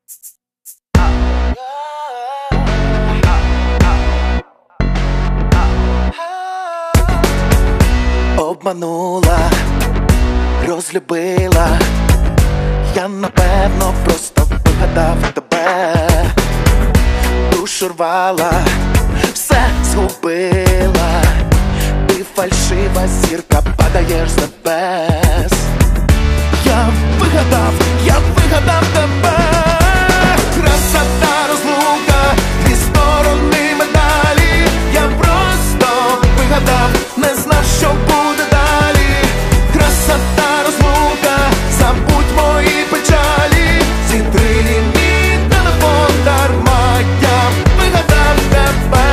Обманула, розлюбила, я напевно просто вигадав тебе. Душу рвала, все згубила, ти фальшива зірка, падаєш з небес. Я вигадав тебе. Красота, розлука, дві сторони медалі. Я просто вигадав, не знав, що буде далі. Красота, розлука, забудь мої печалі. Зітри мій телефон дарма, я вигадав тебе.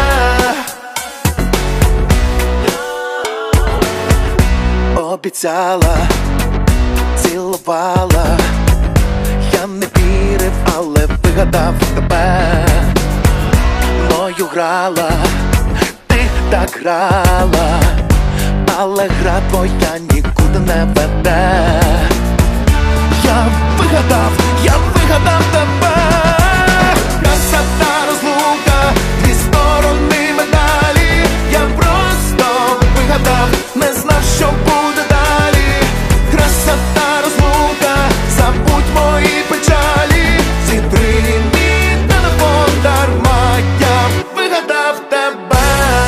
Обіцяла, цілувала, я не вірив, але вигадав тебе. Мною грала, ти так грала, але гра твоя нікуди не веде. Я вигадав тебе. Красота, розлука, дві сторони медалі. Я просто вигадав, не знав, що буде далі. Красота, розлука, забудь мої печалі. Зітри мій телефон дарма, я вигадав тебе.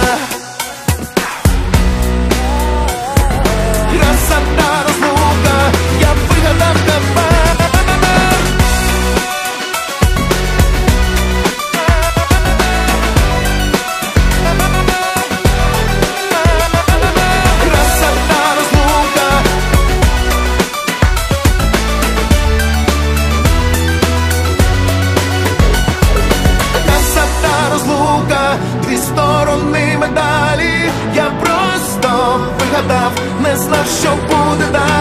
Красота, розлука, я вигадав тебе. Красота, розлука. Красота, розлука, дві сторони медалі. Я просто вигадав, не знав, що буде далі.